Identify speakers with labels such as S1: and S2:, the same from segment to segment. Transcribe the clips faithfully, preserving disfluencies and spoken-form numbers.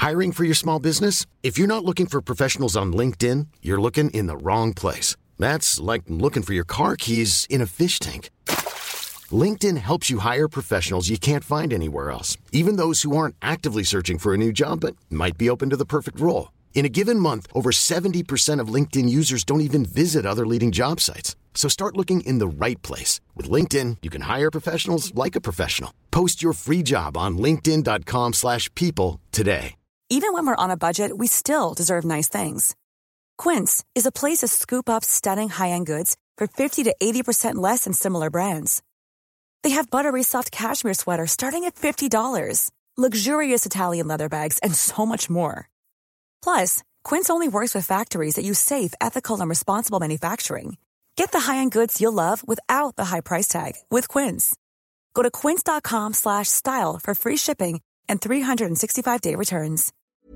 S1: Hiring for your small business? If you're not looking for professionals on LinkedIn, you're looking in the wrong place. That's like looking for your car keys in a fish tank. LinkedIn helps you hire professionals you can't find anywhere else, even those who aren't actively searching for a new job but might be open to the perfect role. In a given month, over seventy percent of LinkedIn users don't even visit other leading job sites. So start looking in the right place. With LinkedIn, you can hire professionals like a professional. Post your free job on linkedin dot com slash people today.
S2: Even when we're on a budget, we still deserve nice things. Quince is a place to scoop up stunning high-end goods for fifty to eighty percent less than similar brands. They have buttery soft cashmere sweaters starting at fifty dollars, luxurious Italian leather bags, and so much more. Plus, Quince only works with factories that use safe, ethical, and responsible manufacturing. Get the high-end goods you'll love without the high price tag with Quince. Go to quince dot com slash style for free shipping and three sixty-five day returns.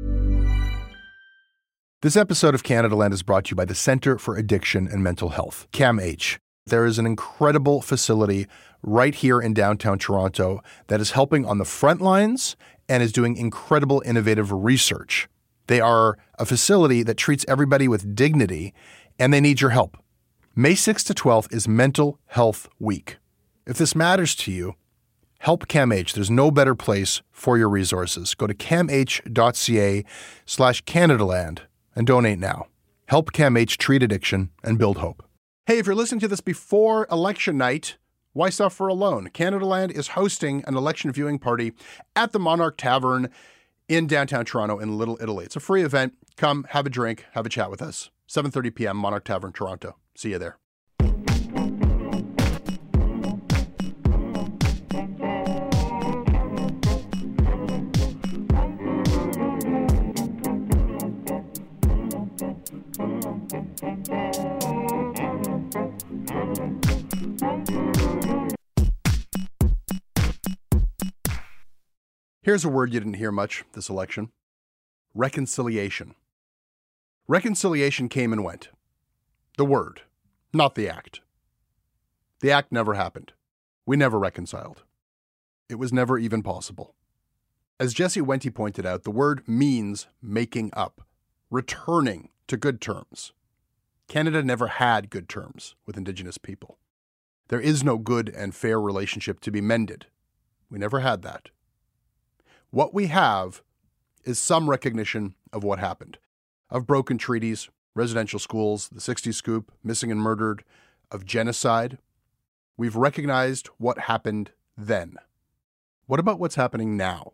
S3: This episode of Canada Land is brought to you by the Centre for Addiction and Mental Health, CAMH. There is an incredible facility right here in downtown Toronto that is helping on the front lines and is doing incredible innovative research. They are a facility that treats everybody with dignity, and they need your help. May sixth to twelfth is Mental Health Week. If this matters to you, help CAMH. There's no better place for your resources. Go to camh.ca slash Canadaland and donate now. Help CAMH treat addiction and build hope. Hey, if you're listening to this before election night, why suffer alone? Canada Land is hosting an election viewing party at the Monarch Tavern in downtown Toronto in Little Italy. It's a free event. Come, have a drink, have a chat with us. seven thirty p.m., Monarch Tavern, Toronto. See you there. Here's a word you didn't hear much this election. Reconciliation. Reconciliation came and went. The word, not the act. The act never happened. We never reconciled. It was never even possible. As Jesse Wente pointed out, the word means making up, returning to good terms. Canada never had good terms with Indigenous people. There is no good and fair relationship to be mended. We never had that. What we have is some recognition of what happened, of broken treaties, residential schools, the sixties scoop, missing and murdered, of genocide. We've recognized what happened then. What about what's happening now?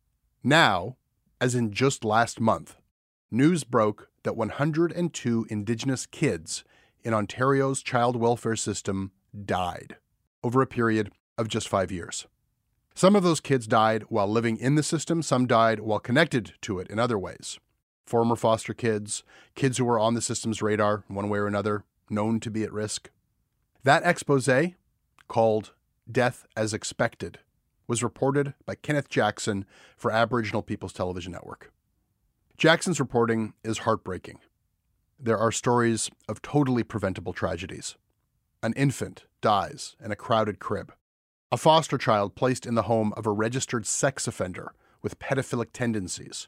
S3: Now, as in just last month, news broke that one hundred two Indigenous kids in Ontario's child welfare system died over a period of just five years. Some of those kids died while living in the system. Some died while connected to it in other ways. Former foster kids, kids who were on the system's radar one way or another, known to be at risk. That expose, called Death as Expected, was reported by Kenneth Jackson for Aboriginal People's Television Network. Jackson's reporting is heartbreaking. There are stories of totally preventable tragedies. An infant dies in a crowded crib. A foster child placed in the home of a registered sex offender with pedophilic tendencies.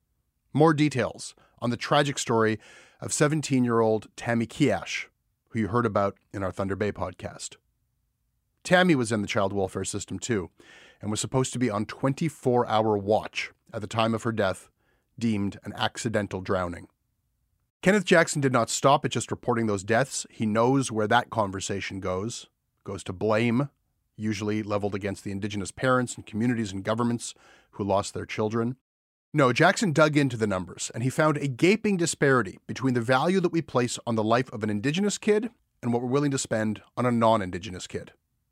S3: More details on the tragic story of seventeen-year-old Tammy Kiash, who you heard about in our Thunder Bay podcast. Tammy was in the child welfare system too, and was supposed to be on twenty-four hour watch at the time of her death, deemed an accidental drowning. Kenneth Jackson did not stop at just reporting those deaths. He knows where that conversation goes. Goes to blame, usually leveled against the Indigenous parents and communities and governments who lost their children. No, Jackson dug into the numbers, and he found a gaping disparity between the value that we place on the life of an Indigenous kid and what we're willing to spend on a non-Indigenous kid.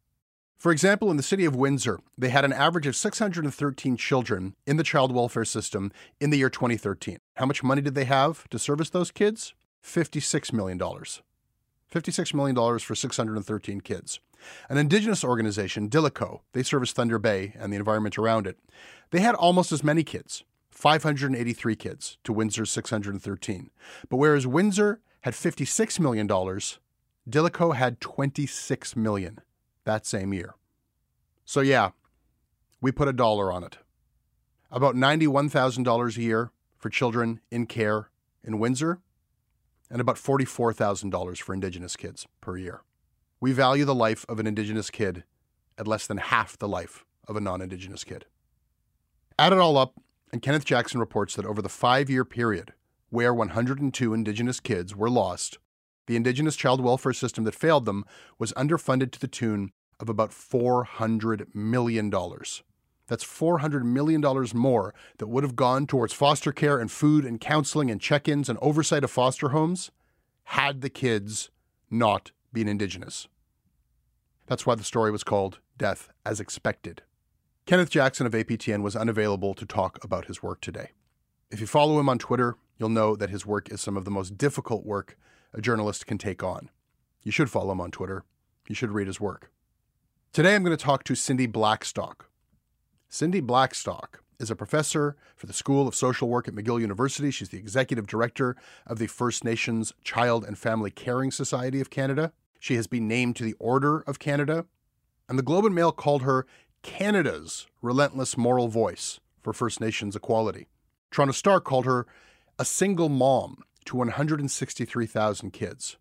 S3: For example, in the city of Windsor, they had an average of six hundred thirteen children in the child welfare system in the year twenty thirteen. How much money did they have to service those kids? fifty-six million dollars. fifty-six million dollars for six hundred thirteen kids. An Indigenous organization, Dilico, they service Thunder Bay and the environment around it. They had almost as many kids, five hundred eighty-three kids to Windsor's six hundred thirteen. But whereas Windsor had fifty-six million dollars, Dilico had twenty-six million dollars that same year. So yeah, we put a dollar on it. about ninety-one thousand dollars a year for children in care in Windsor, and about forty-four thousand dollars for Indigenous kids per year. We value the life of an Indigenous kid at less than half the life of a non-Indigenous kid. Add it all up, and Kenneth Jackson reports that over the five-year period where one hundred two Indigenous kids were lost, the Indigenous child welfare system that failed them was underfunded to the tune of about four hundred million dollars. That's four hundred million dollars more that would have gone towards foster care and food and counseling and check-ins and oversight of foster homes had the kids not been Indigenous. That's why the story was called Death as Expected. Kenneth Jackson of A P T N was unavailable to talk about his work today. If you follow him on Twitter, you'll know that his work is some of the most difficult work a journalist can take on. You should follow him on Twitter. You should read his work. Today I'm going to talk to Cindy Blackstock. Cindy Blackstock is a professor for the School of Social Work at McGill University. She's the executive director of the First Nations Child and Family Caring Society of Canada. She has been named to the Order of Canada, and the Globe and Mail called her Canada's relentless moral voice for First Nations equality. Toronto Star called her a single mom to one hundred sixty-three thousand kids.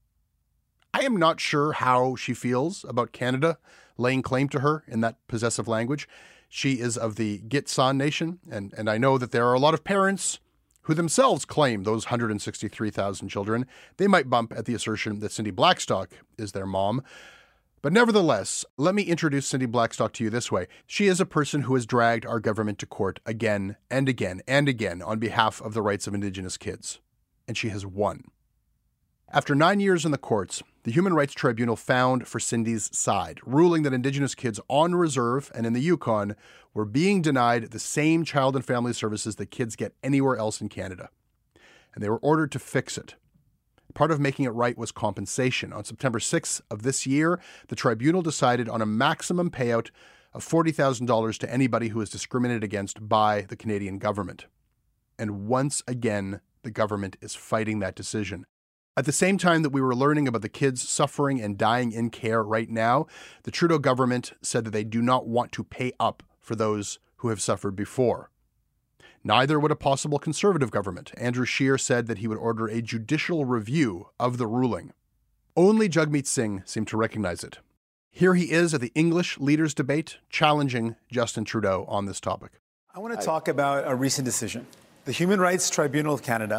S3: I am not sure how she feels about Canada laying claim to her in that possessive language. She is of the Gitxsan Nation, and, and I know that there are a lot of parents who themselves claim those one hundred sixty-three thousand children. They might bump at the assertion that Cindy Blackstock is their mom. But nevertheless, let me introduce Cindy Blackstock to you this way. She is a person who has dragged our government to court again and again and again on behalf of the rights of Indigenous kids. And she has won. After nine years in the courts, the Human Rights Tribunal found for Cindy's side, ruling that Indigenous kids on reserve and in the Yukon were being denied the same child and family services that kids get anywhere else in Canada. And they were ordered to fix it. Part of making it right was compensation. On September sixth of this year, the tribunal decided on a maximum payout of forty thousand dollars to anybody who is discriminated against by the Canadian government. And once again, the government is fighting that decision. At the same time that we were learning about the kids suffering and dying in care right now, the Trudeau government said that they do not want to pay up for those who have suffered before. Neither would a possible Conservative government. Andrew Scheer said that he would order a judicial review of the ruling. Only Jagmeet Singh seemed to recognize it. Here he is at the English Leaders Debate, challenging Justin Trudeau on this topic.
S4: I want to talk about a recent decision. The Human Rights Tribunal of Canada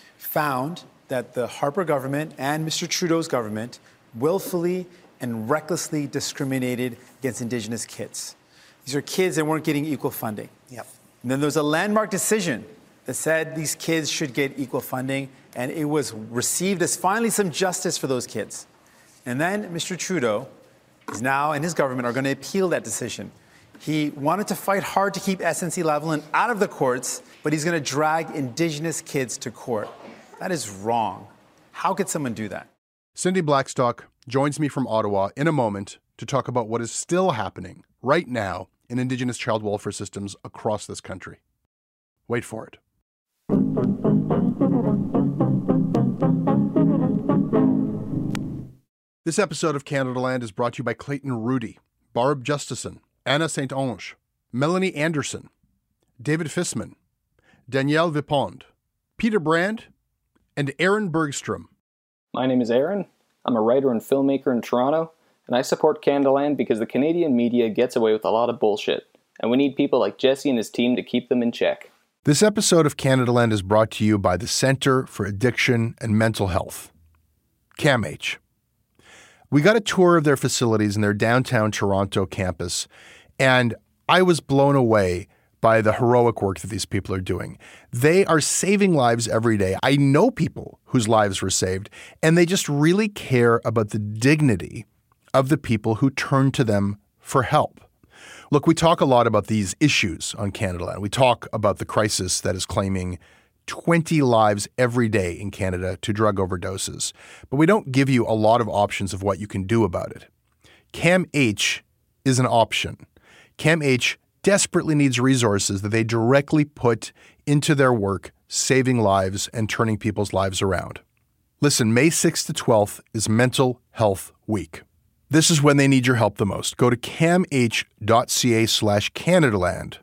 S4: found that the Harper government and Mister Trudeau's government willfully and recklessly discriminated against Indigenous kids. These are kids that weren't getting equal funding. Yep. And then there was a landmark decision that said these kids should get equal funding, and it was received as finally some justice for those kids. And then Mister Trudeau is now, and his government are going to appeal that decision. He wanted to fight hard to keep S N C Lavalin out of the courts, but he's going to drag Indigenous kids to court. That is wrong. How could someone do that?
S3: Cindy Blackstock joins me from Ottawa in a moment to talk about what is still happening right now in Indigenous child welfare systems across this country. Wait for it. This episode of Canada Land is brought to you by Clayton Rudy, Barb Justison, Anna Saint Onge, Melanie Anderson, David Fissman, Danielle Vipond, Peter Brand, and Aaron Bergstrom.
S5: My name is Aaron. I'm a writer and filmmaker in Toronto, and I support Canada Land because the Canadian media gets away with a lot of bullshit, and we need people like Jesse and his team to keep them in check.
S3: This episode of Canada Land is brought to you by the Centre for Addiction and Mental Health, C A M H. We got a tour of their facilities in their downtown Toronto campus, and I was blown away by the heroic work that these people are doing. They are saving lives every day. I know people whose lives were saved, and they just really care about the dignity of the people who turn to them for help. Look, we talk a lot about these issues on Canada Land. We talk about the crisis that is claiming twenty lives every day in Canada to drug overdoses. But we don't give you a lot of options of what you can do about it. C A M H is an option. C A M H desperately needs resources that they directly put into their work, saving lives and turning people's lives around. Listen, May sixth to twelfth is Mental Health Week. This is when they need your help the most. Go to camh.ca slash Canadaland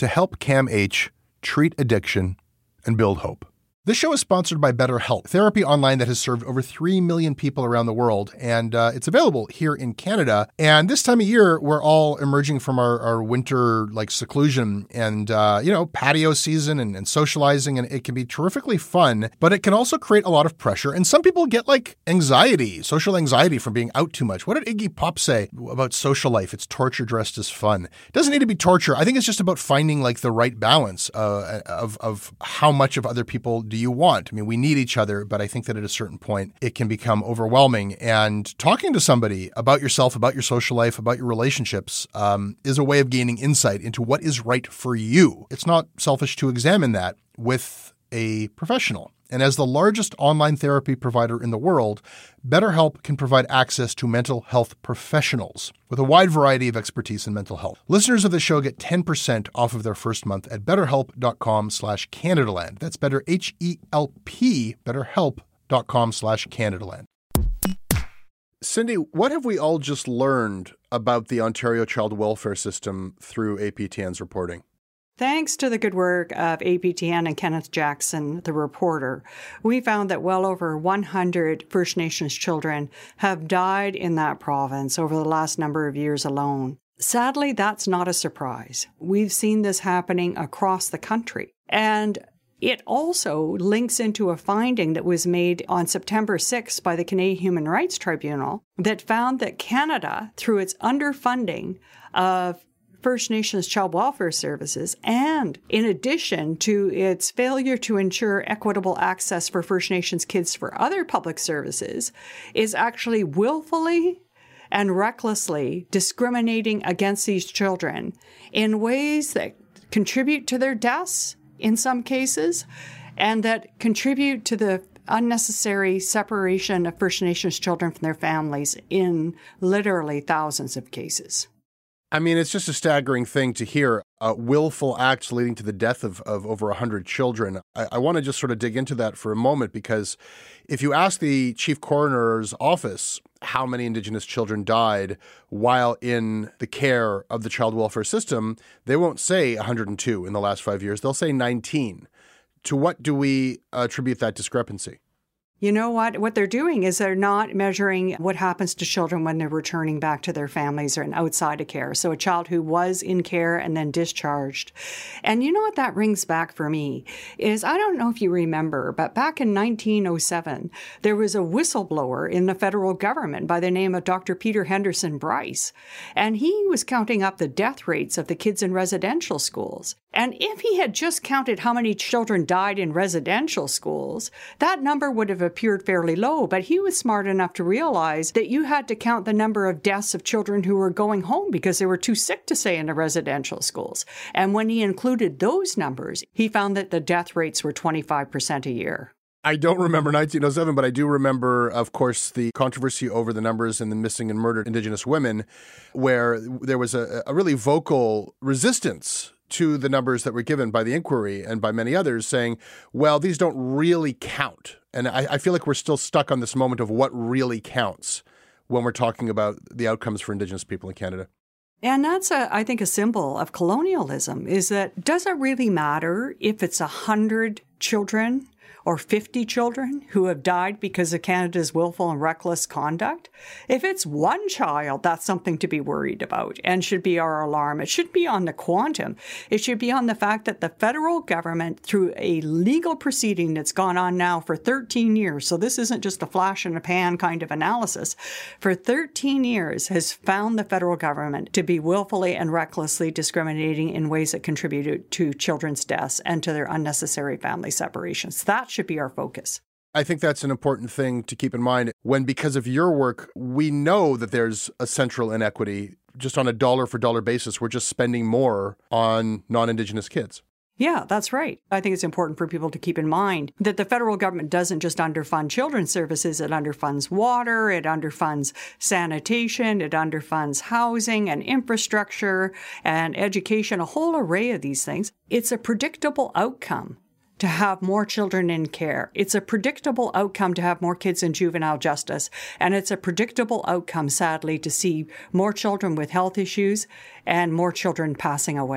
S3: to help CAMH treat addiction and build hope. This show is sponsored by BetterHelp, therapy online that has served over three million people around the world, and uh, it's available here in Canada. And this time of year, we're all emerging from our, our winter like seclusion and, uh, you know, patio season and, and socializing, and it can be terrifically fun, but it can also create a lot of pressure. And some people get like anxiety, social anxiety from being out too much. What did Iggy Pop say about social life? It's torture dressed as fun. It doesn't need to be torture. I think it's just about finding like the right balance uh, of, of how much of other people do you want? I mean, we need each other, but I think that at a certain point, it can become overwhelming. And talking to somebody about yourself, about your social life, about your relationships um, is a way of gaining insight into what is right for you. It's not selfish to examine that with a professional. And as the largest online therapy provider in the world, BetterHelp can provide access to mental health professionals with a wide variety of expertise in mental health. Listeners of the show get ten percent off of their first month at betterhelp.com slash Canadaland. That's better, H E L P, betterhelp.com slash Canadaland. Cindy, what have we all just learned about the Ontario child welfare system through A P T N's reporting?
S6: Thanks to the good work of A P T N and Kenneth Jackson, the reporter, we found that well over one hundred First Nations children have died in that province over the last number of years alone. Sadly, that's not a surprise. We've seen this happening across the country. And it also links into a finding that was made on September sixth by the Canadian Human Rights Tribunal that found that Canada, through its underfunding of First Nations child welfare services, and in addition to its failure to ensure equitable access for First Nations kids for other public services, is actually willfully and recklessly discriminating against these children in ways that contribute to their deaths in some cases, and that contribute to the unnecessary separation of First Nations children from their families in literally thousands of cases.
S3: I mean, it's just a staggering thing to hear, uh, willful acts leading to the death of, of over one hundred children. I, I want to just sort of dig into that for a moment, because if you ask the chief coroner's office how many Indigenous children died while in the care of the child welfare system, they won't say one hundred two in the last five years. They'll say nineteen. To what do we attribute that discrepancy?
S6: You know what? What they're doing is they're not measuring what happens to children when they're returning back to their families or outside of care. So a child who was in care and then discharged. And you know what that rings back for me is, I don't know if you remember, but back in nineteen oh seven, there was a whistleblower in the federal government by the name of Doctor Peter Henderson Bryce. And he was counting up the death rates of the kids in residential schools. And if he had just counted how many children died in residential schools, that number would have appeared fairly low. But he was smart enough to realize that you had to count the number of deaths of children who were going home because they were too sick to stay in the residential schools. And when he included those numbers, he found that the death rates were twenty-five percent a year.
S3: I don't remember nineteen oh seven, but I do remember, of course, the controversy over the numbers in the missing and murdered Indigenous women, where there was a, a really vocal resistance to the numbers that were given by the inquiry and by many others, saying, well, these don't really count. And I, I feel like we're still stuck on this moment of what really counts when we're talking about the outcomes for Indigenous people in Canada.
S6: And that's, a, I think, a symbol of colonialism, is that does it really matter if it's one hundred children or fifty children who have died because of Canada's willful and reckless conduct? If it's one child, that's something to be worried about and should be our alarm. It should be on the quantum. It should be on the fact that the federal government, through a legal proceeding that's gone on now for thirteen years, so this isn't just a flash in the pan kind of analysis, for thirteen years has found the federal government to be willfully and recklessly discriminating in ways that contributed to children's deaths and to their unnecessary family separations. That should be our focus.
S3: I think that's an important thing to keep in mind when, because of your work, we know that there's a central inequity. Just on a dollar for dollar basis, we're just spending more on non-Indigenous kids.
S6: Yeah, that's right. I think it's important for people to keep in mind that the federal government doesn't just underfund children's services. It underfunds water, it underfunds sanitation, it underfunds housing and infrastructure and education, a whole array of these things. It's a predictable outcome to have more children in care. It's a predictable outcome to have more kids in juvenile justice. And it's a predictable outcome, sadly, to see more children with health issues and more children passing away.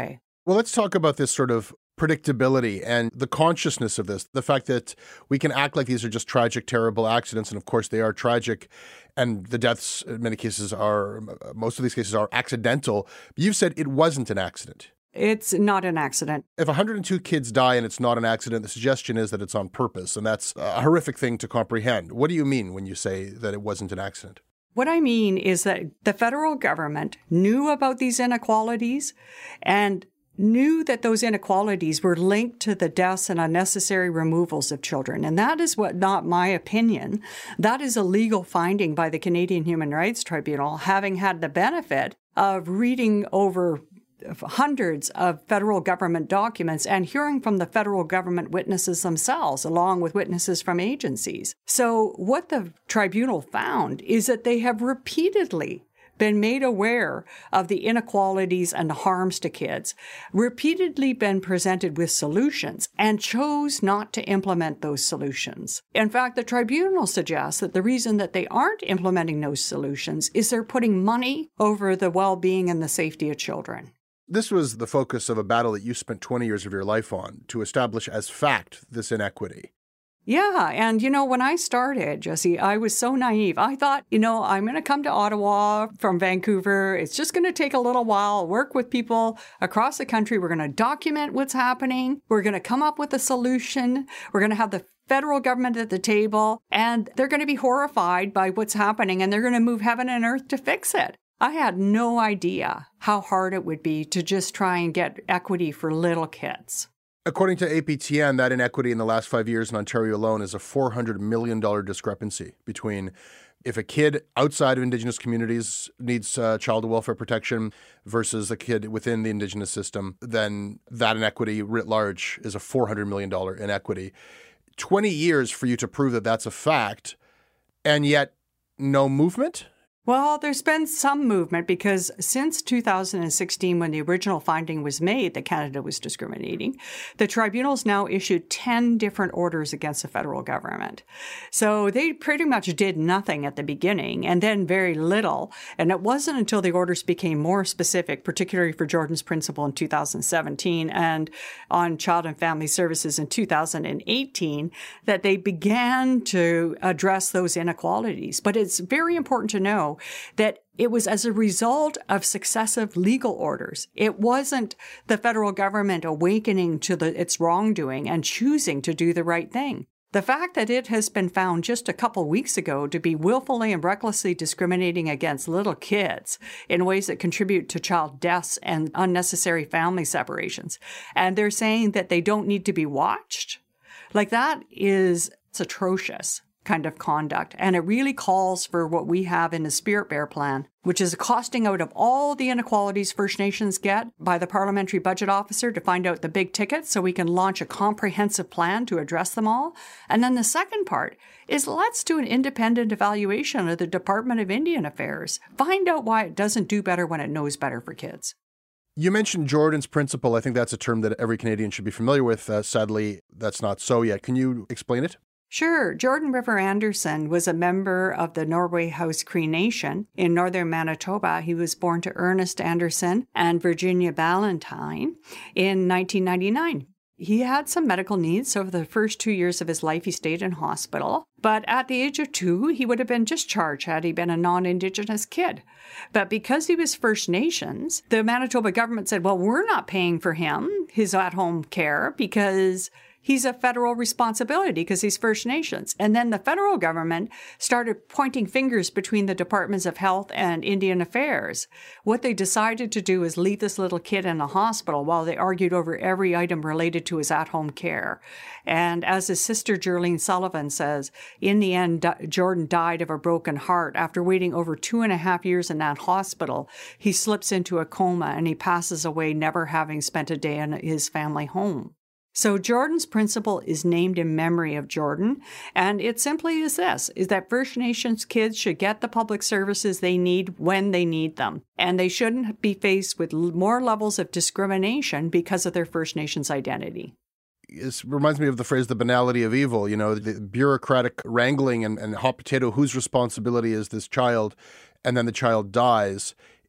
S3: Well, let's talk about this sort of predictability and the consciousness of this, the fact that we can act like these are just tragic, terrible accidents. And of course, they are tragic. And the deaths, in many cases, are, most of these cases are accidental. You've said it wasn't an accident.
S6: It's not an accident.
S3: If one hundred two kids die and it's not an accident, the suggestion is that it's on purpose. And that's a horrific thing to comprehend. What do you mean when you say that it wasn't an accident?
S6: What I mean is that the federal government knew about these inequalities and knew that those inequalities were linked to the deaths and unnecessary removals of children. And that is what, not my opinion, that is a legal finding by the Canadian Human Rights Tribunal, having had the benefit of reading over hundreds of federal government documents and hearing from the federal government witnesses themselves, along with witnesses from agencies. So what the tribunal found is that they have repeatedly been made aware of the inequalities and harms to kids, repeatedly been presented with solutions, and chose not to implement those solutions. In fact, the tribunal suggests that the reason that they aren't implementing those solutions is they're putting money over the well-being and the safety of children.
S3: This was the focus of a battle that you spent twenty years of your life on, to establish as fact this inequity.
S6: Yeah. And, you know, when I started, Jesse, I was so naive. I thought, you know, I'm going to come to Ottawa from Vancouver. It's just going to take a little while, work with people across the country. We're going to document what's happening. We're going to come up with a solution. We're going to have the federal government at the table, and they're going to be horrified by what's happening, and they're going to move heaven and earth to fix it. I had no idea how hard it would be to just try and get equity for little kids.
S3: According to A P T N, that inequity in the last five years in Ontario alone is a four hundred million dollars discrepancy between if a kid outside of Indigenous communities needs uh, child welfare protection versus a kid within the Indigenous system, then that inequity writ large is a four hundred million dollars inequity. twenty years for you to prove that that's a fact, and yet no movement?
S6: Well, there's been some movement because since two thousand sixteen, when the original finding was made that Canada was discriminating, the tribunal's now issued ten different orders against the federal government. So they pretty much did nothing at the beginning and then very little. And it wasn't until the orders became more specific, particularly for Jordan's Principle in two thousand seventeen and on Child and Family Services in two thousand eighteen, that they began to address those inequalities. But it's very important to know that it was as a result of successive legal orders. It wasn't the federal government awakening to the, its wrongdoing and choosing to do the right thing. The fact that it has been found just a couple weeks ago to be willfully and recklessly discriminating against little kids in ways that contribute to child deaths and unnecessary family separations, and they're saying that they don't need to be watched, like that is it's atrocious kind of conduct. And it really calls for what we have in the Spirit Bear Plan, which is a costing out of all the inequalities First Nations get by the Parliamentary Budget Officer to find out the big tickets so we can launch a comprehensive plan to address them all. And then the second part is let's do an independent evaluation of the Department of Indian Affairs. Find out why it doesn't do better when it knows better for kids.
S3: You mentioned Jordan's Principle. I think that's a term that every Canadian should be familiar with. Uh, sadly, that's not so yet. Can you explain it?
S6: Sure. Jordan River Anderson was a member of the Norway House Cree Nation in northern Manitoba. He was born to Ernest Anderson and Virginia Ballantyne in nineteen ninety-nine. He had some medical needs. Over the first two years of his life, he stayed in hospital. But at the age of two, he would have been discharged had he been a non-Indigenous kid. But because he was First Nations, the Manitoba government said, well, we're not paying for him, his at-home care, because he's a federal responsibility because he's First Nations. And then the federal government started pointing fingers between the Departments of Health and Indian Affairs. What they decided to do is leave this little kid in a hospital while they argued over every item related to his at-home care. And as his sister, Jerlene Sullivan, says, in the end, Jordan died of a broken heart. After waiting over two and a half years in that hospital, he slips into a coma and he passes away, never having spent a day in his family home. So Jordan's Principle is named in memory of Jordan, and it simply is this, is that First Nations kids should get the public services they need when they need them, and they shouldn't be faced with more levels of discrimination because of their First Nations identity.
S3: It reminds me of the phrase, the banality of evil, you know, the bureaucratic wrangling and, and hot potato, whose responsibility is this child, and then the child dies.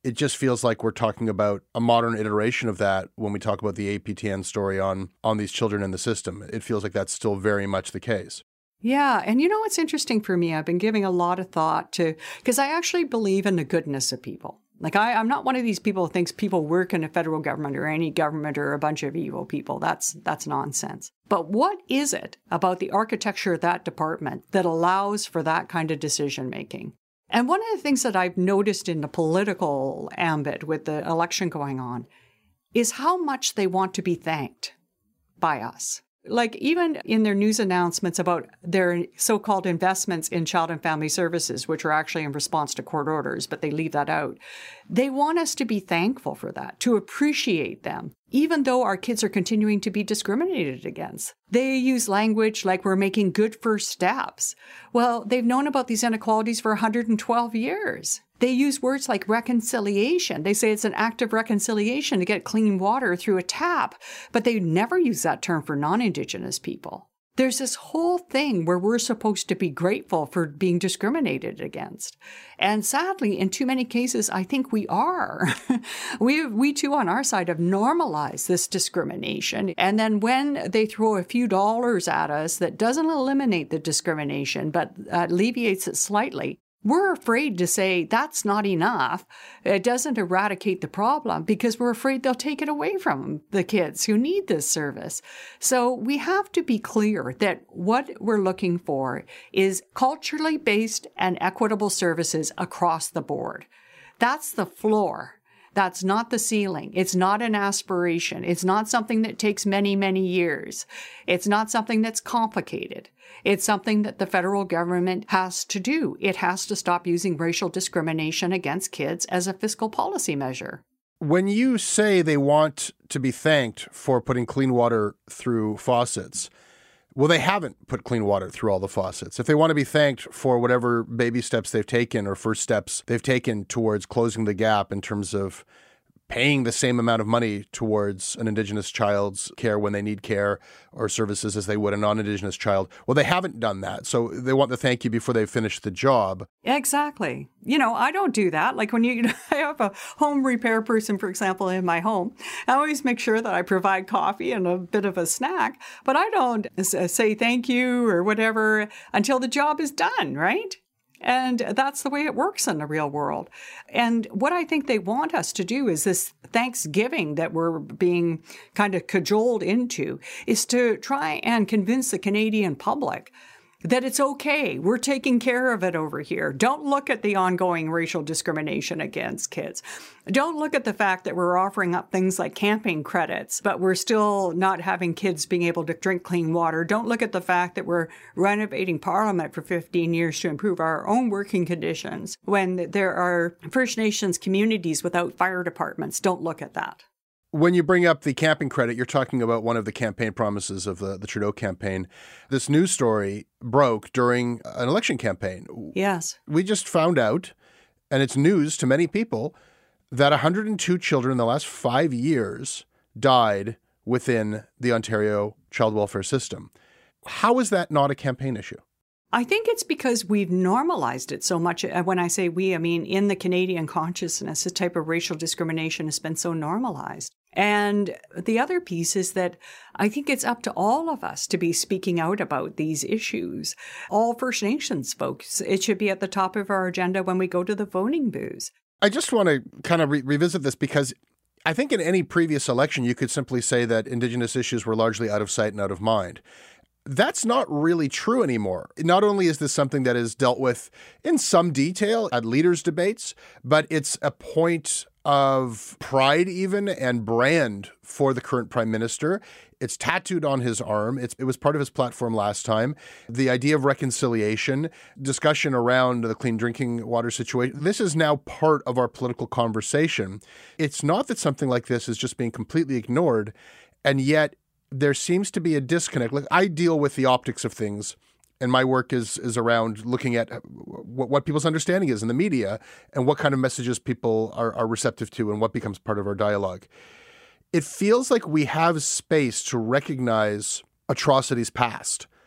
S3: it just feels like we're talking about a modern iteration of that when we talk about the A P T N story on, on these children in the system. It feels like that's still very much the case.
S6: Yeah. And you know what's interesting for me? I've been giving a lot of thought to, because I actually believe in the goodness of people. Like, I, I'm not one of these people who thinks people work in a federal government or any government are a bunch of evil people. That's that's nonsense. But what is it about the architecture of that department that allows for that kind of decision making? And one of the things that I've noticed in the political ambit with the election going on is how much they want to be thanked by us. Like, even in their news announcements about their so-called investments in child and family services, which are actually in response to court orders, but they leave that out. They want us to be thankful for that, to appreciate them, even though our kids are continuing to be discriminated against. They use language like we're making good first steps. Well, they've known about these inequalities for one hundred twelve years. They use words like reconciliation. They say it's an act of reconciliation to get clean water through a tap, but they never use that term for non-Indigenous people. There's this whole thing where we're supposed to be grateful for being discriminated against. And sadly, in too many cases, I think we are. we, we too on our side have normalized this discrimination. And then when they throw a few dollars at us that doesn't eliminate the discrimination, but alleviates it slightly, we're afraid to say that's not enough. It doesn't eradicate the problem because we're afraid they'll take it away from the kids who need this service. So we have to be clear that what we're looking for is culturally based and equitable services across the board. That's the floor. That's not the ceiling. It's not an aspiration. It's not something that takes many, many years. It's not something that's complicated. It's something that the federal government has to do. It has to stop using racial discrimination against kids as a fiscal policy measure.
S3: When you say they want to be thanked for putting clean water through faucets, well, they haven't put clean water through all the faucets. If they want to be thanked for whatever baby steps they've taken or first steps they've taken towards closing the gap in terms of paying the same amount of money towards an Indigenous child's care when they need care or services as they would a non-Indigenous child, well, they haven't done that. So they want to thank you before they've finished the job.
S6: Exactly. You know, I don't do that. Like when you, I have a home repair person, for example, in my home, I always make sure that I provide coffee and a bit of a snack, but I don't say thank you or whatever until the job is done, right? And that's the way it works in the real world. And what I think they want us to do is this Thanksgiving that we're being kind of cajoled into is to try and convince the Canadian public that it's okay. We're taking care of it over here. Don't look at the ongoing racial discrimination against kids. Don't look at the fact that we're offering up things like camping credits, but we're still not having kids being able to drink clean water. Don't look at the fact that we're renovating Parliament for fifteen years to improve our own working conditions when there are First Nations communities without fire departments. Don't look at that.
S3: When you bring up the camping credit, you're talking about one of the campaign promises of the, the Trudeau campaign. This news story broke during an election campaign.
S6: Yes.
S3: We just found out, and it's news to many people, that one hundred two children in the last five years died within the Ontario child welfare system. How is that not a campaign issue?
S6: I think it's because we've normalized it so much. When I say we, I mean in the Canadian consciousness, this type of racial discrimination has been so normalized. And the other piece is that I think it's up to all of us to be speaking out about these issues. All First Nations folks, it should be at the top of our agenda when we go to the voting booths.
S3: I just want to kind of re- revisit this because I think in any previous election, you could simply say that Indigenous issues were largely out of sight and out of mind. That's not really true anymore. Not only is this something that is dealt with in some detail at leaders' debates, but it's a point of pride even and brand for the current prime minister. It's tattooed on his arm. It's, it was part of his platform last time. The idea of reconciliation, discussion around the clean drinking water situation, this is now part of our political conversation. It's not that something like this is just being completely ignored, and yet there seems to be a disconnect. Like, I deal with the optics of things, and my work is is around looking at what, what people's understanding is in the media and what kind of messages people are, are receptive to and what becomes part of our dialogue. It feels like we have space to recognize atrocities past,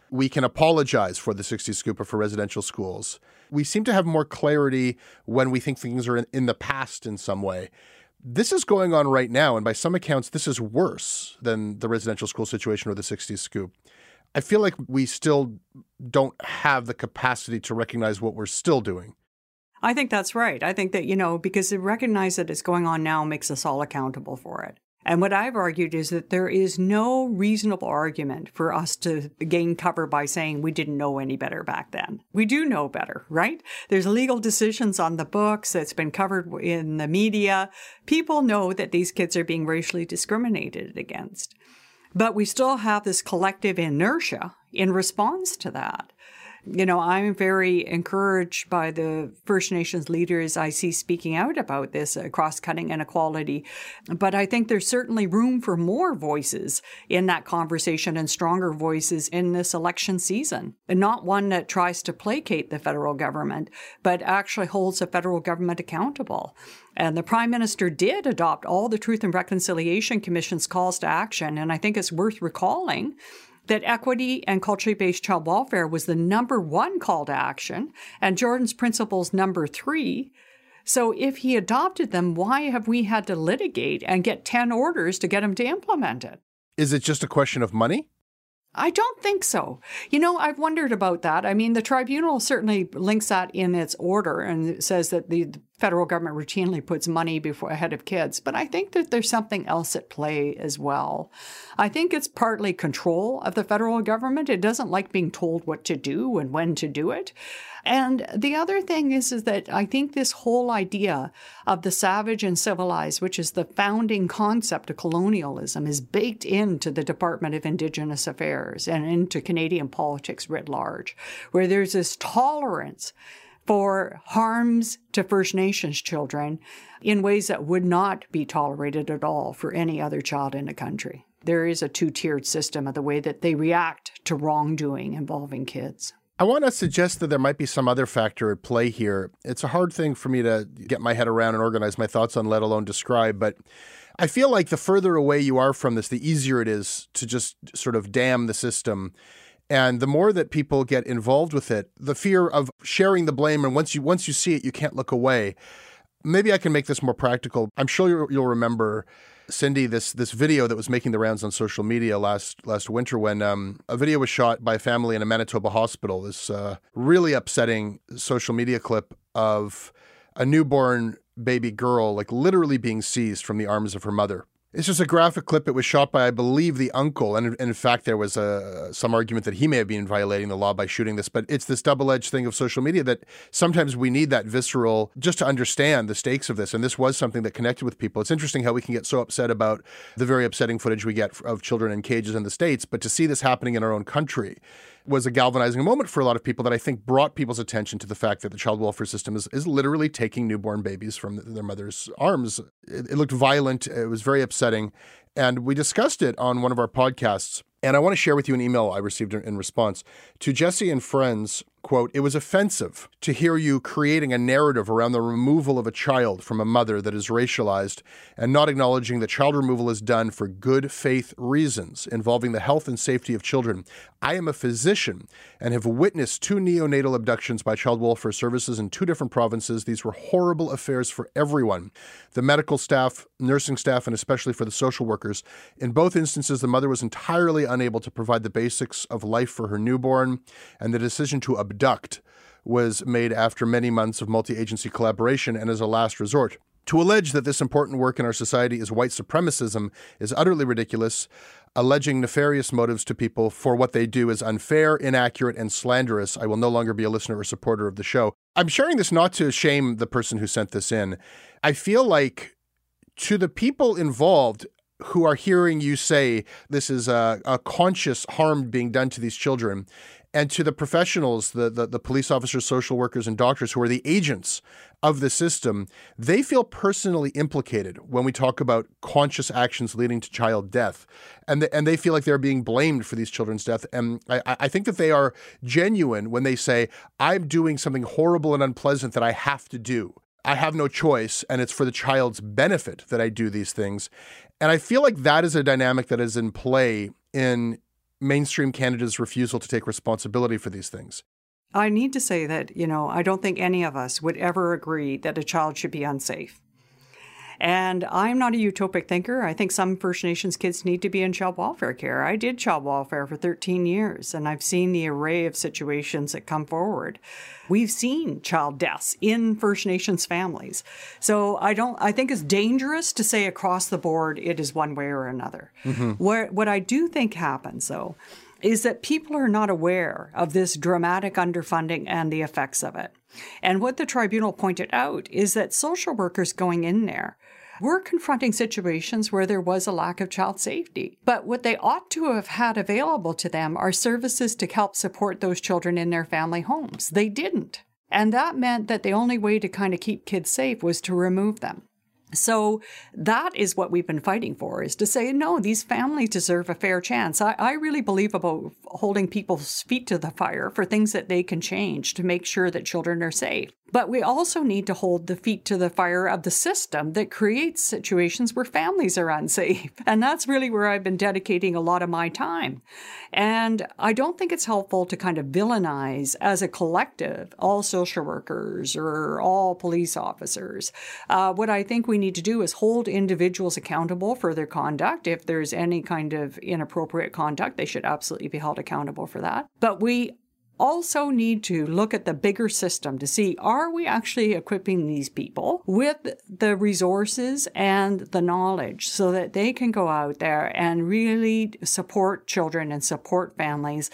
S3: We can apologize for the sixty Scoop or for residential schools. We seem to have more clarity when we think things are in, in the past in some way. This is going on right now, and by some accounts, this is worse than the residential school situation or the sixties Scoop. I feel like we still don't have the capacity to recognize what we're still doing.
S6: I think that's right. I think that, you know, because to recognize that it's going on now makes us all accountable for it. And what I've argued is that there is no reasonable argument for us to gain cover by saying we didn't know any better back then. We do know better, right? There's legal decisions on the books that's been covered in the media. People know that these kids are being racially discriminated against. But we still have this collective inertia in response to that. You know, I'm very encouraged by the First Nations leaders I see speaking out about this uh, cross-cutting inequality. But I think there's certainly room for more voices in that conversation and stronger voices in this election season. And not one that tries to placate the federal government, but actually holds the federal government accountable. And the Prime Minister did adopt all the Truth and Reconciliation Commission's calls to action. And I think it's worth recalling that equity and culturally based child welfare was the number one call to action, and Jordan's principles number three. So if he adopted them, why have we had to litigate and get ten orders to get him to implement it?
S3: Is it just a question of money?
S6: I don't think so. You know, I've wondered about that. I mean, the tribunal certainly links that in its order and it says that the federal government routinely puts money before ahead of kids. But I think that there's something else at play as well. I think it's partly control of the federal government. It doesn't like being told what to do and when to do it. And the other thing is, is that I think this whole idea of the savage and civilized, which is the founding concept of colonialism, is baked into the Department of Indigenous Affairs and into Canadian politics writ large, where there's this tolerance for harms to First Nations children in ways that would not be tolerated at all for any other child in the country. There is a two-tiered system of the way that they react to wrongdoing involving kids.
S3: I want to suggest that there might be some other factor at play here. It's a hard thing for me to get my head around and organize my thoughts on, let alone describe, but I feel like the further away you are from this, the easier it is to just sort of damn the system. And the more that people get involved with it, the fear of sharing the blame, and once you once you see it, you can't look away. Maybe I can make this more practical. I'm sure you'll, you'll remember, Cindy, this this video that was making the rounds on social media last last winter when um, a video was shot by a family in a Manitoba hospital. This uh, really upsetting social media clip of a newborn baby girl, like literally being seized from the arms of her mother. It's just a graphic clip. It was shot by, I believe, the uncle. And in fact, there was a, some argument that he may have been violating the law by shooting this. But it's this double-edged thing of social media that sometimes we need that visceral just to understand the stakes of this. And this was something that connected with people. It's interesting how we can get so upset about the very upsetting footage we get of children in cages in the States. But to see this happening in our own country was a galvanizing moment for a lot of people that I think brought people's attention to the fact that the child welfare system is, is literally taking newborn babies from their mother's arms. It, it looked violent. It was very upsetting. And we discussed it on one of our podcasts. And I want to share with you an email I received in response. To Jesse and friends, quote, "It was offensive to hear you creating a narrative around the removal of a child from a mother that is racialized and not acknowledging that child removal is done for good faith reasons involving the health and safety of children. I am a physician and have witnessed two neonatal abductions by child welfare services in two different provinces. These were horrible affairs for everyone, the medical staff, nursing staff, and especially for the social workers. In both instances, the mother was entirely unable to provide the basics of life for her newborn, and the decision to abduct was made after many months of multi-agency collaboration and as a last resort. To allege that this important work in our society is white supremacism is utterly ridiculous. Alleging nefarious motives to people for what they do is unfair, inaccurate, and slanderous. I will no longer be a listener or supporter of the show." I'm sharing this not to shame the person who sent this in. I feel like to the people involved who are hearing you say this is a, a conscious harm being done to these children, and to the professionals, the, the, the police officers, social workers, and doctors who are the agents of the system, they feel personally implicated when we talk about conscious actions leading to child death. And, the, and they feel like they're being blamed for these children's death. And I, I think that they are genuine when they say, I'm doing something horrible and unpleasant that I have to do. I have no choice, and it's for the child's benefit that I do these things. And I feel like that is a dynamic that is in play in mainstream Canada's refusal to take responsibility for these things?
S6: I need to say that, you know, I don't think any of us would ever agree that a child should be unsafe. And I'm not a utopic thinker. I think some First Nations kids need to be in child welfare care. I did child welfare for thirteen years, and I've seen the array of situations that come forward. We've seen child deaths in First Nations families. So I don't, I think it's dangerous to say across the board it is one way or another. Mm-hmm. What, what I do think happens, though, is that people are not aware of this dramatic underfunding and the effects of it. And what the tribunal pointed out is that social workers going in there were confronting situations where there was a lack of child safety. But what they ought to have had available to them are services to help support those children in their family homes. They didn't. And that meant that the only way to kind of keep kids safe was to remove them. So that is what we've been fighting for, is to say, no, these families deserve a fair chance. I, I really believe about holding people's feet to the fire for things that they can change to make sure that children are safe. But we also need to hold the feet to the fire of the system that creates situations where families are unsafe. And that's really where I've been dedicating a lot of my time. And I don't think it's helpful to kind of villainize as a collective all social workers or all police officers. Uh, what I think we need to do is hold individuals accountable for their conduct. If there's any kind of inappropriate conduct, they should absolutely be held accountable for that. But we also need to look at the bigger system to see, are we actually equipping these people with the resources and the knowledge so that they can go out there and really support children and support families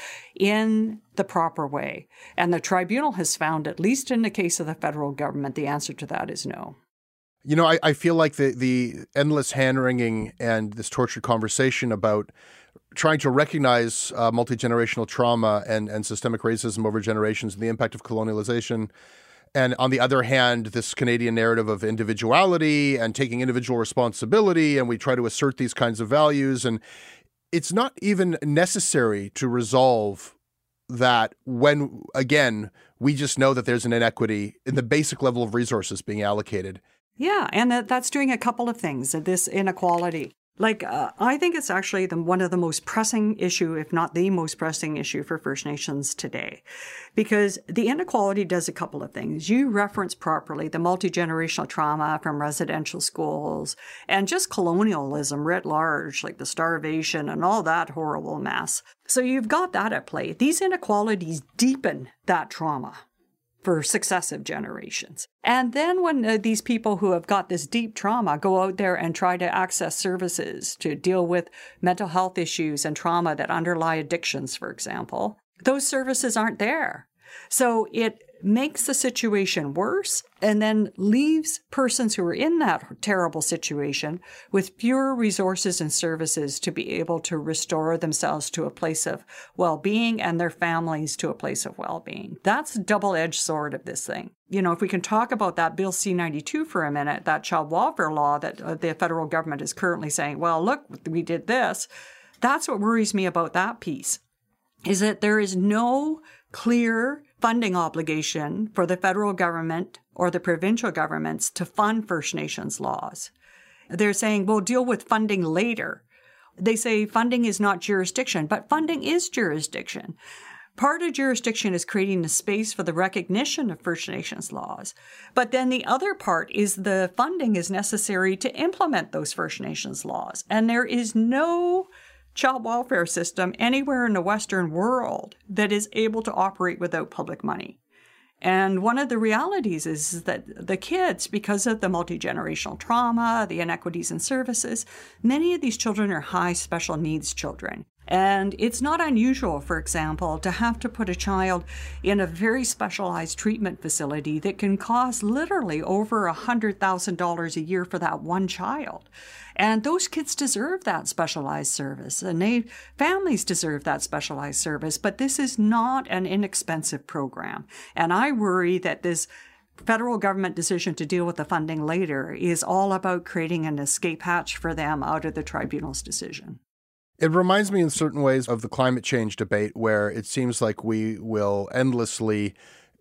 S6: in the proper way? And the tribunal has found, at least in the case of the federal government, the answer to that is no.
S3: You know, I, I feel like the, the endless hand-wringing and this tortured conversation about trying to recognize uh, multi-generational trauma and, and systemic racism over generations and the impact of colonialization. And on the other hand, this Canadian narrative of individuality and taking individual responsibility, and we try to assert these kinds of values. And it's not even necessary to resolve that when, again, we just know that there's an inequity in the basic level of resources being allocated.
S6: Yeah, and that's doing a couple of things, this inequality. Like, uh, I think it's actually the, one of the most pressing issue, if not the most pressing issue for First Nations today, because the inequality does a couple of things. You reference properly the multi-generational trauma from residential schools and just colonialism writ large, like the starvation and all that horrible mess. So you've got that at play. These inequalities deepen that trauma for successive generations. And then when uh, these people who have got this deep trauma go out there and try to access services to deal with mental health issues and trauma that underlie addictions, for example, those services aren't there. So it makes the situation worse and then leaves persons who are in that terrible situation with fewer resources and services to be able to restore themselves to a place of well-being and their families to a place of well-being. That's a double-edged sword of this thing. You know, if we can talk about that Bill C ninety-two for a minute, that child welfare law that uh, the federal government is currently saying, well, look, we did this. That's what worries me about that piece, is that there is no clear funding obligation for the federal government or the provincial governments to fund First Nations laws. They're saying, we'll deal with funding later. They say funding is not jurisdiction, but funding is jurisdiction. Part of jurisdiction is creating a space for the recognition of First Nations laws. But then the other part is the funding is necessary to implement those First Nations laws. And there is no child welfare system anywhere in the Western world that is able to operate without public money. And one of the realities is that the kids, because of the multi-generational trauma, the inequities in services, many of these children are high special needs children. And it's not unusual, for example, to have to put a child in a very specialized treatment facility that can cost literally over one hundred thousand dollars a year for that one child. And those kids deserve that specialized service, and they, families deserve that specialized service, but this is not an inexpensive program. And I worry that this federal government decision to deal with the funding later is all about creating an escape hatch for them out of the tribunal's decision.
S3: It reminds me in certain ways of the climate change debate, where it seems like we will endlessly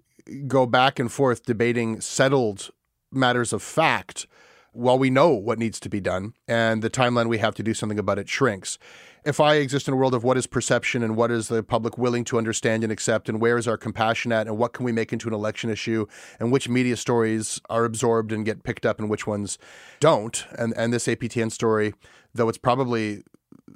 S3: go back and forth debating settled matters of fact while we know what needs to be done and the timeline we have to do something about it shrinks. if I exist in a world of what is perception and what is the public willing to understand and accept, and where is our compassion at, and what can we make into an election issue, and which media stories are absorbed and get picked up and which ones don't. And, and this A P T N story, though it's probably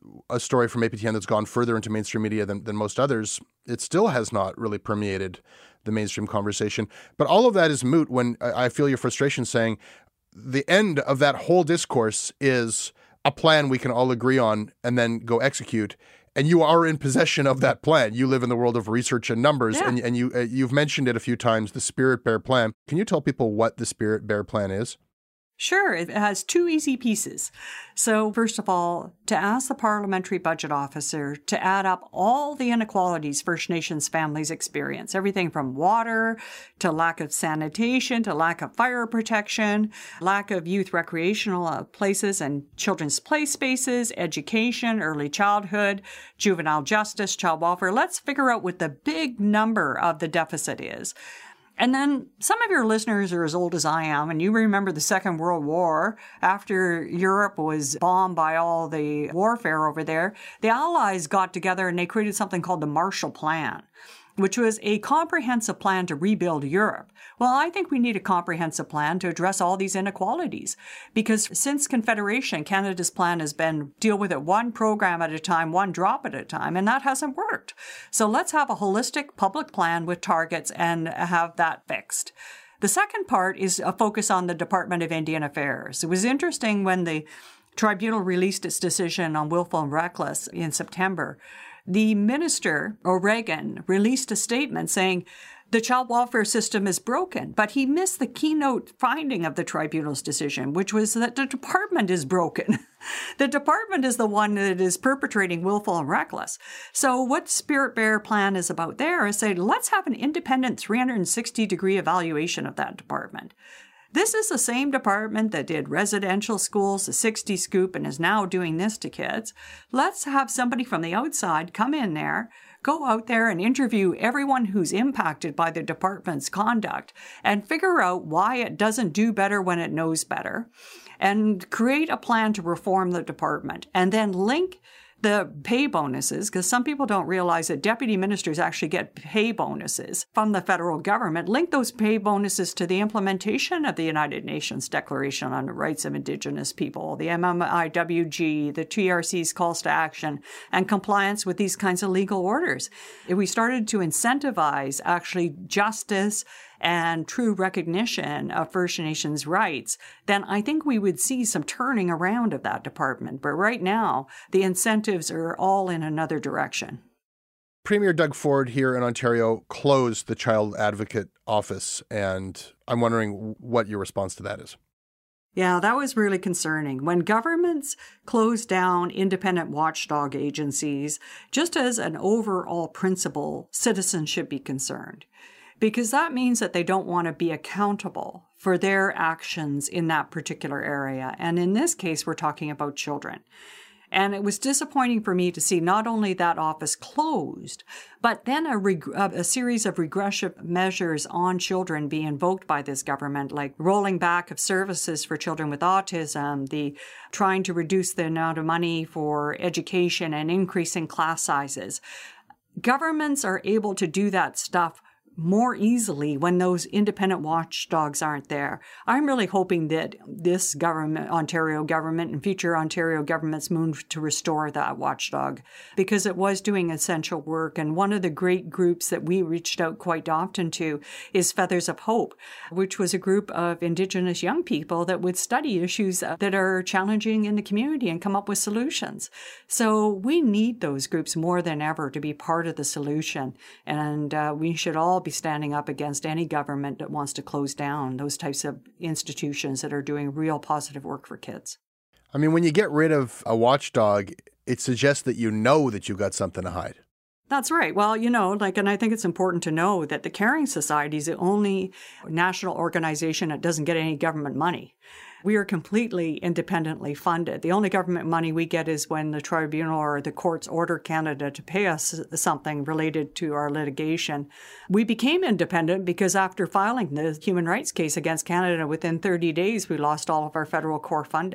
S3: a story from A P T N that's gone further into mainstream media than, than most others, it still has not really permeated the mainstream conversation. But all of that is moot when I, I feel your frustration saying the end of that whole discourse is a plan we can all agree on and then go execute. And you are in possession of that plan. You live in the world of research and numbers, yeah. and, and you, uh, you've mentioned it a few times, the Spirit Bear Plan. Can you tell people what the Spirit Bear Plan is?
S6: Sure. It has two easy pieces. So first of all, to ask the Parliamentary Budget Officer to add up all the inequalities First Nations families experience, everything from water to lack of sanitation to lack of fire protection, lack of youth recreational places and children's play spaces, education, early childhood, juvenile justice, child welfare. Let's figure out what the big number of the deficit is. And then some of your listeners are as old as I am, and you remember the Second World War. After Europe was bombed by all the warfare over there, the Allies got together and they created something called the Marshall Plan, which was a comprehensive plan to rebuild Europe. Well, I think we need a comprehensive plan to address all these inequalities, because since Confederation, Canada's plan has been deal with it one program at a time, one drop at a time, and that hasn't worked. So let's have a holistic public plan with targets and have that fixed. The second part is a focus on the Department of Indian Affairs. It was interesting when the tribunal released its decision on willful and reckless in September. The minister, O'Regan, released a statement saying the child welfare system is broken, but he missed the keynote finding of the tribunal's decision, which was that the department is broken. The department is the one that is perpetrating willful and reckless. So what Spirit Bear Plan is about there is saying, let's have an independent three hundred sixty degree evaluation of that department. This is the same department that did residential schools, the sixty Scoop, and is now doing this to kids. Let's have somebody from the outside come in there, go out there and interview everyone who's impacted by the department's conduct and figure out why it doesn't do better when it knows better, and create a plan to reform the department, and then link the pay bonuses, because some people don't realize that deputy ministers actually get pay bonuses from the federal government. Link those pay bonuses to the implementation of the United Nations Declaration on the Rights of Indigenous People, the M M I W G, the T R C's calls to action, and compliance with these kinds of legal orders. If we started to incentivize actually justice and true recognition of First Nations rights, then I think we would see some turning around of that department. But right now, the incentives are all in another direction.
S3: Premier Doug Ford here in Ontario closed the Child Advocate Office, and I'm wondering what your response to that is.
S6: Yeah, that was really concerning. When governments close down independent watchdog agencies, just as an overall principle, citizens should be concerned, because that means that they don't want to be accountable for their actions in that particular area. And in this case, we're talking about children. And it was disappointing for me to see not only that office closed, but then a, reg- a series of regressive measures on children be invoked by this government, like rolling back of services for children with autism, the trying to reduce the amount of money for education and increasing class sizes. Governments are able to do that stuff more easily when those independent watchdogs aren't there. I'm really hoping that this government, Ontario government, and future Ontario governments move to restore that watchdog, because it was doing essential work. And one of the great groups that we reached out quite often to is Feathers of Hope, which was a group of Indigenous young people that would study issues that are challenging in the community and come up with solutions. So we need those groups more than ever to be part of the solution. And uh, we should all be standing up against any government that wants to close down those types of institutions that are doing real positive work for kids.
S3: I mean, when you get rid of a watchdog, it suggests that you know that you've got something to hide.
S6: That's right. Well, you know, like, and I think it's important to know that the Caring Society is the only national organization that doesn't get any government money. We are completely independently funded. The only government money we get is when the tribunal or the courts order Canada to pay us something related to our litigation. We became independent because after filing the human rights case against Canada, within thirty days, we lost all of our federal core funding.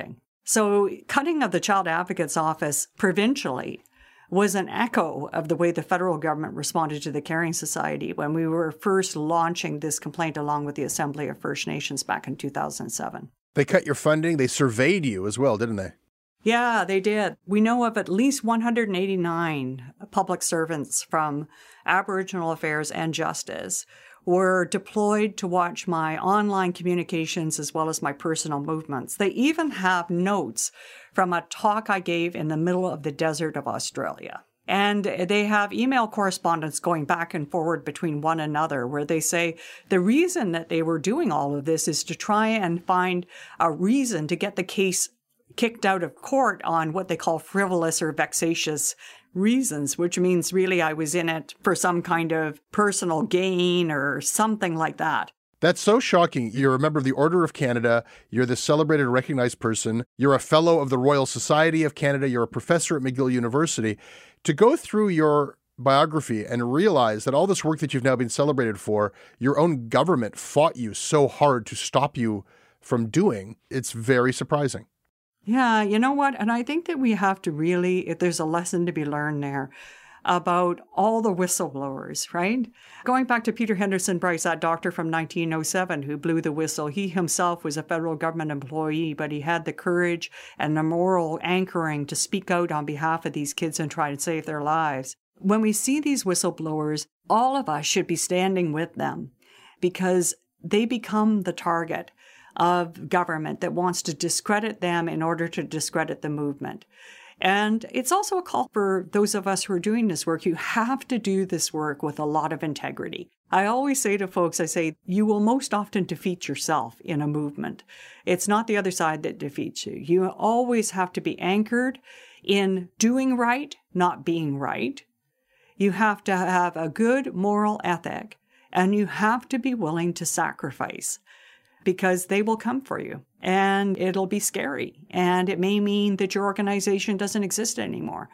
S6: So cutting of the Child Advocate's Office provincially was an echo of the way the federal government responded to the Caring Society when we were first launching this complaint along with the Assembly of First Nations back in two thousand seven.
S3: They cut your funding. They surveyed you as well, didn't they?
S6: Yeah, they did. We know of at least one hundred eighty-nine public servants from Aboriginal Affairs and Justice were deployed to watch my online communications as well as my personal movements. They even have notes from a talk I gave in the middle of the desert of Australia. And they have email correspondence going back and forward between one another where they say the reason that they were doing all of this is to try and find a reason to get the case kicked out of court on what they call frivolous or vexatious reasons, which means really I was in it for some kind of personal gain or something like that.
S3: That's so shocking. You're a member of the Order of Canada. You're this celebrated, recognized person. You're a fellow of the Royal Society of Canada. You're a professor at McGill University. To go through your biography and realize that all this work that you've now been celebrated for, your own government fought you so hard to stop you from doing, it's very surprising.
S6: Yeah, you know what? And I think that we have to really, there's a lesson to be learned there about all the whistleblowers, right? Going back to Peter Henderson Bryce, that doctor from nineteen oh seven who blew the whistle, he himself was a federal government employee, but he had the courage and the moral anchoring to speak out on behalf of these kids and try to save their lives. When we see these whistleblowers, all of us should be standing with them because they become the target of government that wants to discredit them in order to discredit the movement. And it's also a call for those of us who are doing this work. You have to do this work with a lot of integrity. I always say to folks, I say, you will most often defeat yourself in a movement. It's not the other side that defeats you. You always have to be anchored in doing right, not being right. You have to have a good moral ethic, and you have to be willing to sacrifice, because they will come for you and it'll be scary. And it may mean that your organization doesn't exist anymore.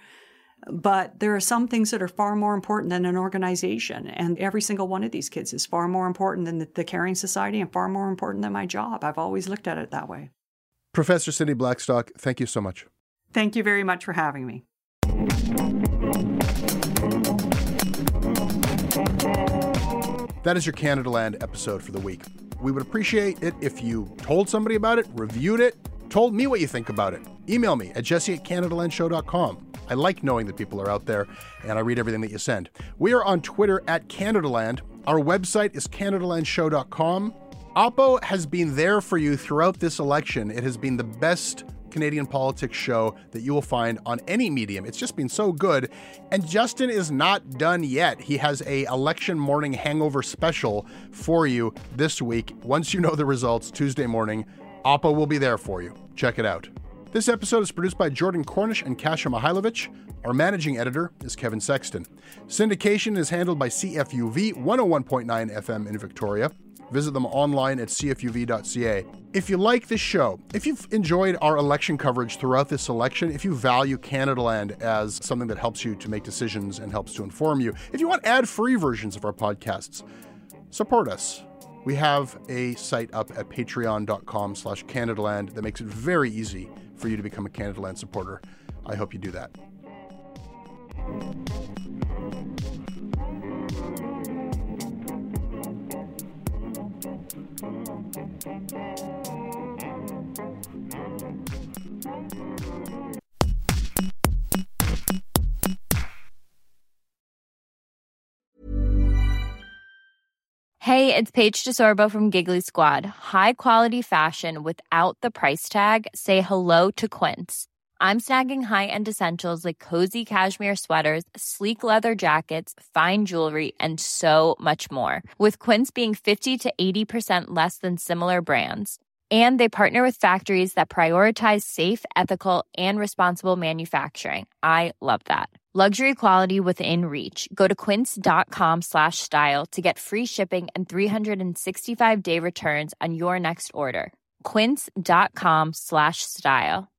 S6: But there are some things that are far more important than an organization. And every single one of these kids is far more important than the, the Caring Society and far more important than my job. I've always looked at it that way.
S3: Professor Cindy Blackstock, thank you so much.
S6: Thank you very much for having me.
S3: That is your Canada Land episode for the week. We would appreciate it if you told somebody about it, reviewed it, told me what you think about it. Email me at jesse at canada land show dot com. I like knowing that people are out there, and I read everything that you send. We are on Twitter at Canadaland. Our website is canada land show dot com. Oppo has been there for you throughout this election. It has been the best Canadian politics show that you will find on any medium. It's just been so good. And Justin is not done yet. He has a election morning hangover special for you this week. Once you know the results, Tuesday morning, Oppo will be there for you. Check it out. This episode is produced by Jordan Cornish and Kasia Mihailovich. Our managing editor is Kevin Sexton. Syndication is handled by C F U V one oh one point nine F M in Victoria. Visit them online at c f u v dot c a. If you like this show, if you've enjoyed our election coverage throughout this election, if you value Canadaland as something that helps you to make decisions and helps to inform you, if you want ad-free versions of our podcasts, support us. We have a site up at patreon dot com slash Canadaland that makes it very easy for you to become a Canadaland supporter. I hope you do that.
S7: Hey, it's Paige DeSorbo from Giggly Squad. High quality fashion without the price tag. Say hello to Quince. I'm snagging high-end essentials like cozy cashmere sweaters, sleek leather jackets, fine jewelry, and so much more. With Quince being fifty to eighty percent less than similar brands. And they partner with factories that prioritize safe, ethical, and responsible manufacturing. I love that. Luxury quality within reach. Go to quince dot com slash style to get free shipping and three sixty-five day returns on your next order. Quince dot com slash style.